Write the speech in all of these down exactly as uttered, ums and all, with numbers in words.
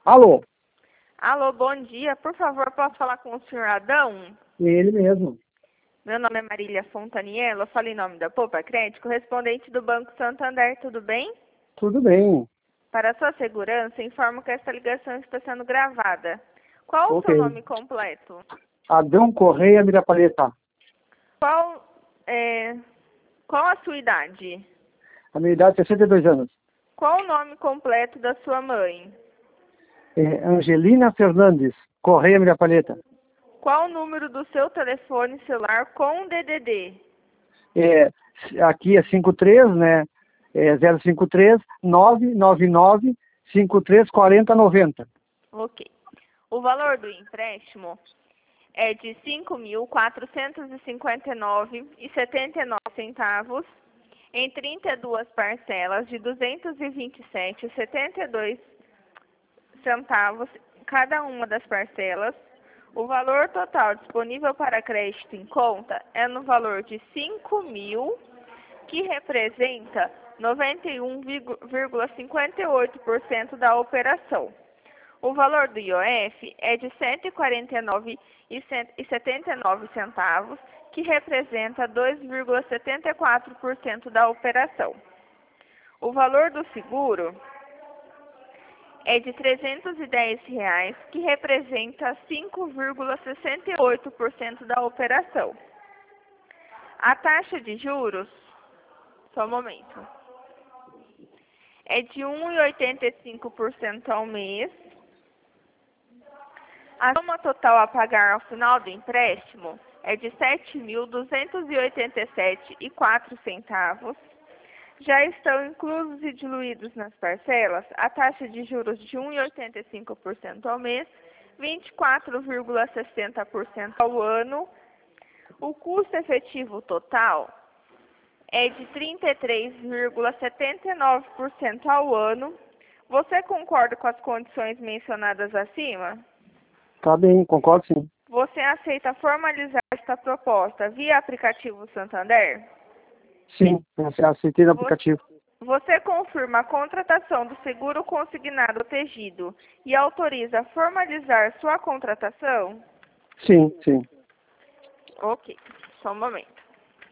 Alô? Alô, bom dia. Por favor, posso falar com o senhor Adão? Ele mesmo. Meu nome é Marília Fontaniello, eu falo em nome da Poupa Crédito, correspondente do Banco Santander, tudo bem? Tudo bem. Para sua segurança, informo que esta ligação está sendo gravada. Qual o seu Ok. nome completo? Adão Correia Mirapaleta. Qual, é, qual a sua idade? A minha idade é sessenta e dois anos. Qual o nome completo da sua mãe? É Angelina Fernandes Correia Mirapaleta. Qual o número do seu telefone celular com D D D? É, aqui é cinquenta e três, né? É zero cinco três, nove nove nove, cinquenta e três, quarenta, noventa. Ok. O valor do empréstimo é de cinco mil quatrocentos e cinquenta e nove reais e setenta e nove centavos em trinta e duas parcelas de duzentos e vinte e sete reais e setenta e dois centavos cada uma das parcelas. O valor total disponível para crédito em conta é no valor de cinco mil, que representa noventa e um vírgula cinquenta e oito por cento da operação. O valor do I O F é de cento e quarenta e nove reais e setenta e nove centavos, que representa dois vírgula setenta e quatro por cento da operação. O valor do seguro é de trezentos e dez reais, que representa cinco vírgula sessenta e oito por cento da operação. A taxa de juros, só um momento, é de um vírgula oitenta e cinco por cento ao mês. A soma total a pagar ao final do empréstimo é de sete mil duzentos e oitenta e sete reais e quatro centavos. Já estão inclusos e diluídos nas parcelas a taxa de juros de um vírgula oitenta e cinco por cento ao mês, vinte e quatro vírgula sessenta por cento ao ano. O custo efetivo total é de trinta e três vírgula setenta e nove por cento ao ano. Você concorda com as condições mencionadas acima? Tá bem, concordo sim. Você aceita formalizar esta proposta via aplicativo Santander? Sim, eu aceitei no aplicativo. Você confirma a contratação do seguro consignado protegido e autoriza formalizar sua contratação? Sim, sim. Ok, só um momento.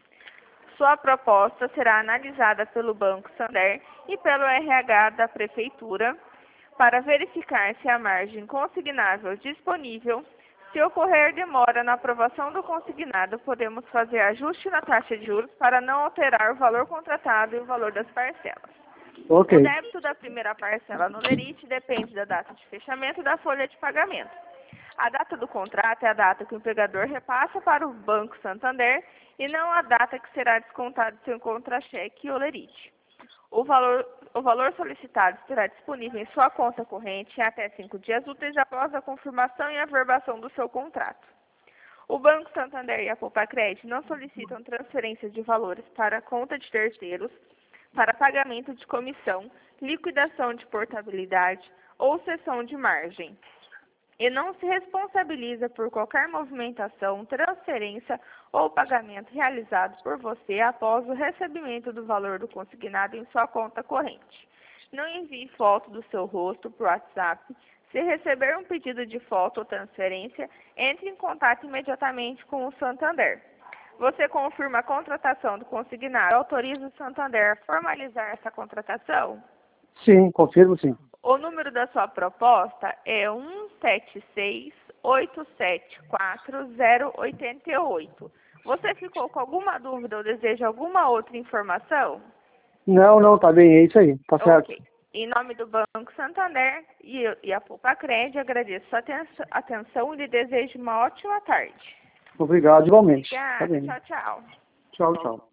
Sua proposta será analisada pelo Banco Santander e pelo R H da Prefeitura para verificar se a margem consignável disponível. Se ocorrer demora na aprovação do consignado, podemos fazer ajuste na taxa de juros para não alterar o valor contratado e o valor das parcelas. Ok. O débito da primeira parcela no Lerite depende da data de fechamento da folha de pagamento. A data do contrato é a data que o empregador repassa para o Banco Santander e não a data que será descontado seu contra-cheque ou Lerite. O valor, o valor solicitado estará disponível em sua conta corrente em até cinco dias úteis após a confirmação e averbação do seu contrato. O Banco Santander e a Poupa Crédito não solicitam transferência de valores para a conta de terceiros, para pagamento de comissão, liquidação de portabilidade ou cessão de margem. E não se responsabiliza por qualquer movimentação, transferência ou pagamento realizado por você após o recebimento do valor do consignado em sua conta corrente. Não envie foto do seu rosto por WhatsApp. Se receber um pedido de foto ou transferência, entre em contato imediatamente com o Santander. Você confirma a contratação do consignado e autoriza o Santander a formalizar essa contratação? Sim, confirmo sim. O número da sua proposta é um sete seis, oito sete quatro, zero oito oito. Você ficou com alguma dúvida ou deseja alguma outra informação? Não, não, tá bem, é isso aí, tá certo. Ok. Em nome do Banco Santander e, e a Poupa Crédito, agradeço sua atenção, atenção e lhe desejo uma ótima tarde. Obrigado, igualmente. Tá Obrigada. bem. Tchau, tchau. Tchau, tchau.